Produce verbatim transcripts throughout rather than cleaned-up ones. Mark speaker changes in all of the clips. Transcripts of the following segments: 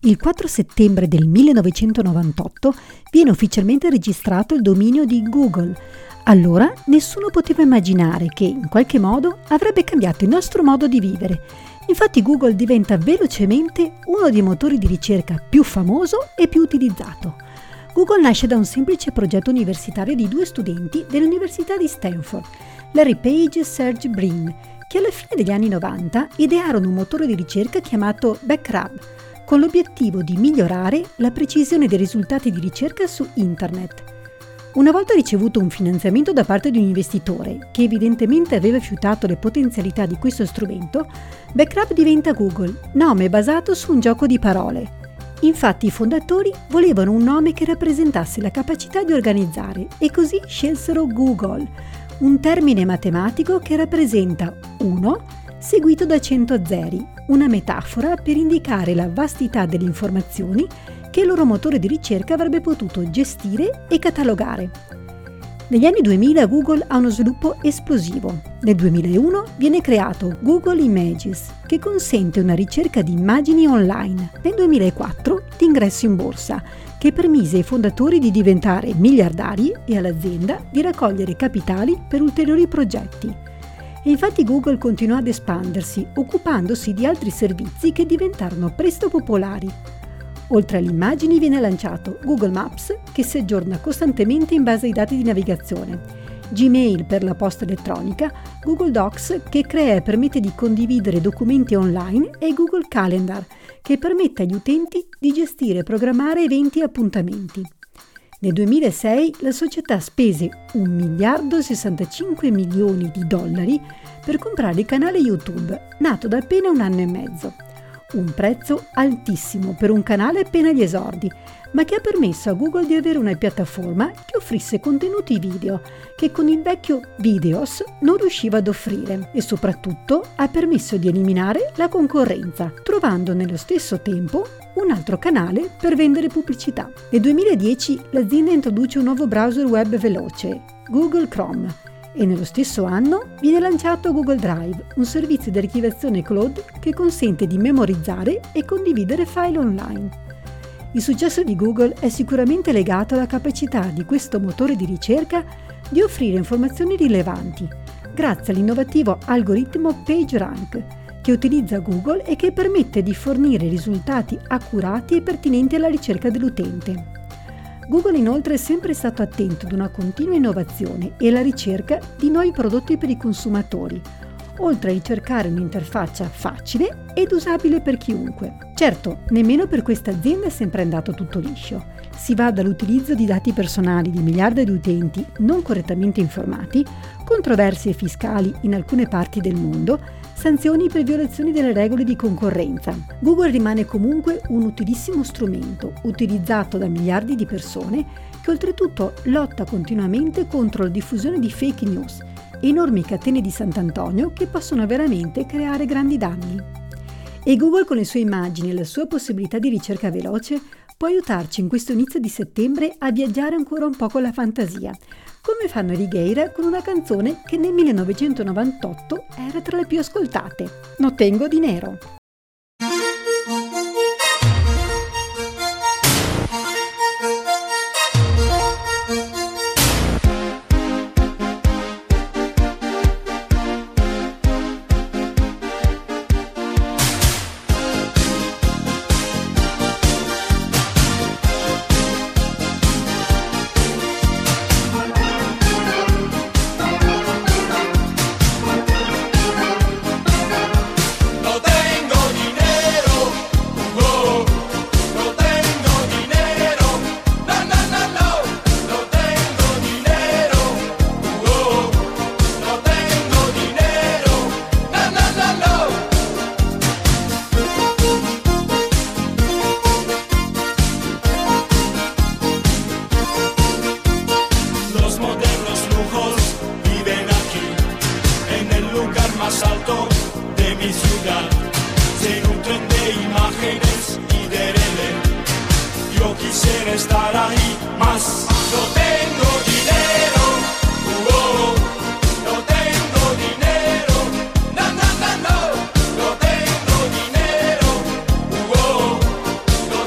Speaker 1: Il quattro settembre del millenovecentonovantotto viene ufficialmente registrato il dominio di Google. Allora nessuno poteva immaginare che, in qualche modo, avrebbe cambiato il nostro modo di vivere. Infatti Google diventa velocemente uno dei motori di ricerca più famoso e più utilizzato. Google nasce da un semplice progetto universitario di due studenti dell'Università di Stanford, Larry Page e Sergey Brin, che alla fine degli anni novanta idearono un motore di ricerca chiamato Backrub, con l'obiettivo di migliorare la precisione dei risultati di ricerca su Internet. Una volta ricevuto un finanziamento da parte di un investitore, che evidentemente aveva fiutato le potenzialità di questo strumento, Backrub diventa Google, nome basato su un gioco di parole. Infatti i fondatori volevano un nome che rappresentasse la capacità di organizzare e così scelsero Google, un termine matematico che rappresenta uno seguito da cento zeri, una metafora per indicare la vastità delle informazioni che il loro motore di ricerca avrebbe potuto gestire e catalogare. Negli anni duemila Google ha uno sviluppo esplosivo. Nel duemilauno viene creato Google Images, che consente una ricerca di immagini online. Nel duemilaquattro l'ingresso in borsa, che permise ai fondatori di diventare miliardari e all'azienda di raccogliere capitali per ulteriori progetti. E infatti Google continuò ad espandersi, occupandosi di altri servizi che diventarono presto popolari. Oltre alle immagini viene lanciato Google Maps, che si aggiorna costantemente in base ai dati di navigazione, Gmail per la posta elettronica, Google Docs che crea e permette di condividere documenti online e Google Calendar, che permette agli utenti di gestire e programmare eventi e appuntamenti. Nel duemilasei la società spese un miliardo e sessantacinque milioni di dollari per comprare il canale YouTube, nato da appena un anno e mezzo. Un prezzo altissimo per un canale appena agli esordi, ma che ha permesso a Google di avere una piattaforma che offrisse contenuti video che con il vecchio Videos non riusciva ad offrire e soprattutto ha permesso di eliminare la concorrenza, trovando nello stesso tempo un altro canale per vendere pubblicità. Nel duemiladieci l'azienda introduce un nuovo browser web veloce, Google Chrome, e nello stesso anno viene lanciato Google Drive, un servizio di archiviazione cloud che consente di memorizzare e condividere file online. Il successo di Google è sicuramente legato alla capacità di questo motore di ricerca di offrire informazioni rilevanti, grazie all'innovativo algoritmo PageRank, che utilizza Google e che permette di fornire risultati accurati e pertinenti alla ricerca dell'utente. Google inoltre è sempre stato attento ad una continua innovazione e alla ricerca di nuovi prodotti per i consumatori, oltre a ricercare un'interfaccia facile ed usabile per chiunque. Certo, nemmeno per questa azienda è sempre andato tutto liscio. Si va dall'utilizzo di dati personali di miliardi di utenti non correttamente informati, controversie fiscali in alcune parti del mondo, sanzioni per violazioni delle regole di concorrenza. Google rimane comunque un utilissimo strumento, utilizzato da miliardi di persone, che oltretutto lotta continuamente contro la diffusione di fake news, enormi catene di Sant'Antonio che possono veramente creare grandi danni. E Google, con le sue immagini e la sua possibilità di ricerca veloce, può aiutarci in questo inizio di settembre a viaggiare ancora un po' con la fantasia, come fanno i Righeira con una canzone che nel millenovecentonovantotto era tra le più ascoltate, No tengo dinero.
Speaker 2: Estar ahí más, no tengo dinero, uh, oh, no tengo dinero, no, no, no, no, no tengo dinero, uh, oh, no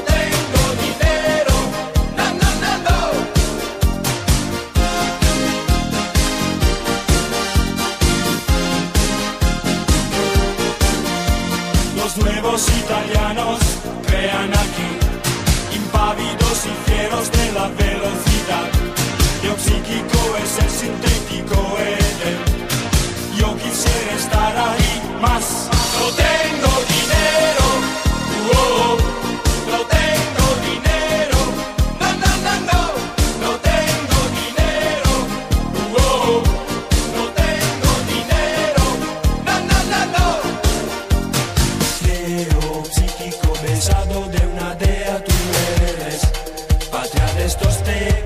Speaker 2: crean aquí, impávidos y fieros de la velocidad. Yo psíquico es el sintético Edén. Yo quisiera estar ahí, más no tengo dinero. Uh, oh, oh. No tengo dinero. No, no, no, no. No tengo dinero. Uh, oh, oh. No tengo dinero. No, no, no, no. Creo psíquico pesado de una dea tú eres. Patria de estos temas.